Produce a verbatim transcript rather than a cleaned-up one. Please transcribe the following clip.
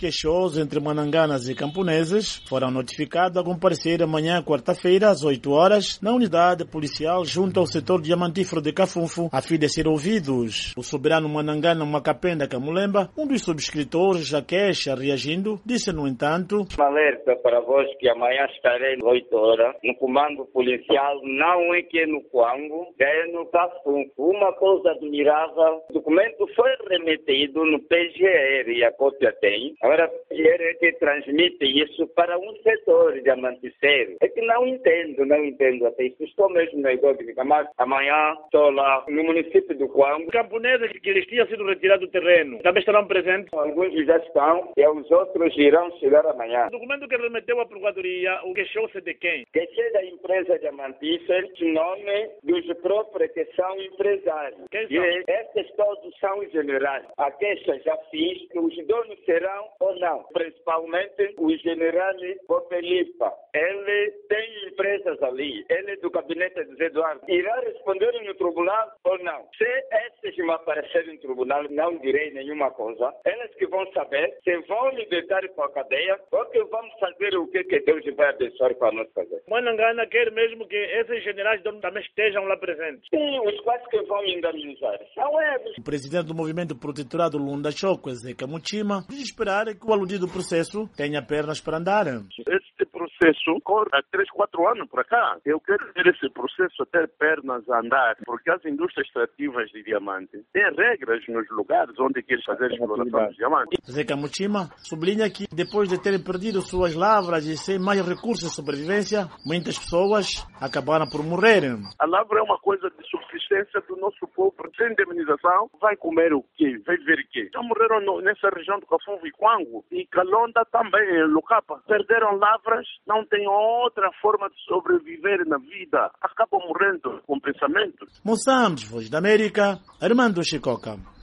queixosos entre mananganas e camponeses foram notificados a comparecer amanhã, quarta-feira, às oito horas, na unidade policial junto ao setor diamantífero de Cafunfo, a fim de ser ouvidos. O soberano manangana Macapenda Camulemba, um dos subscritores da queixa, reagindo, disse, no entanto: Um alerta para vós que amanhã estarei às oito horas no comando policial, não é que é no Quango, é no Cafunfo. Uma coisa admirável, o documento foi remetido no P G R e a cópia tem. Agora, o P G R é que transmite isso para um setor diamanticeiro. É que não entendo, não entendo até isso. Estou mesmo na igualdade de Camargo. Amanhã estou lá no município do Quango. Camponeses que eles tinham sido retirados do terreno também estarão presentes? Alguns já estão e os outros irão chegar amanhã. O documento que remeteu à Procuradoria, o queixou-se de quem? Queixei da empresa diamantífera, em nome dos próprios que são empresários. Quem são? E esses todos são generais. A queixa já fiz, os donos serão ou não. Principalmente o general Popelipa. Ele tem empresas ali. Ele é do gabinete de Zé Eduardo. Irá responder no tribunal ou não? Se esses me aparecerem no tribunal, não direi nenhuma coisa. Eles que vão saber se vão libertar para a cadeia ou que vamos fazer o que, que Deus vai abençoar para nós fazer. Manangana quer mesmo que esses generais também estejam lá presentes? Sim, os quais que vão indemnizar são eles. O presidente do movimento protetorado Lunda Choco, Zeca Muchima, diz esperar que o aludido processo tenha pernas para andar. Este processo corre há três, quatro anos para cá. Eu quero ver esse processo ter pernas a andar, porque as indústrias extrativas de diamante têm regras nos lugares onde querem fazer exploração de diamante. Zeca Muchima sublinha que, depois de terem perdido suas lavras e sem mais recursos de sobrevivência, muitas pessoas acabaram por morrer. A lavra é uma coisa de subsistência do nosso povo. Sem indemnização, vai comer o quê? Vai ver o quê? Já morreram no, nessa região do Cafunfo e Quango e Calonda também, em Lucapa. Perderam lavras, não tem outra forma de sobreviver na vida. Acabam morrendo com pensamento. Moçambique, Voz da América, Armando Chicoca.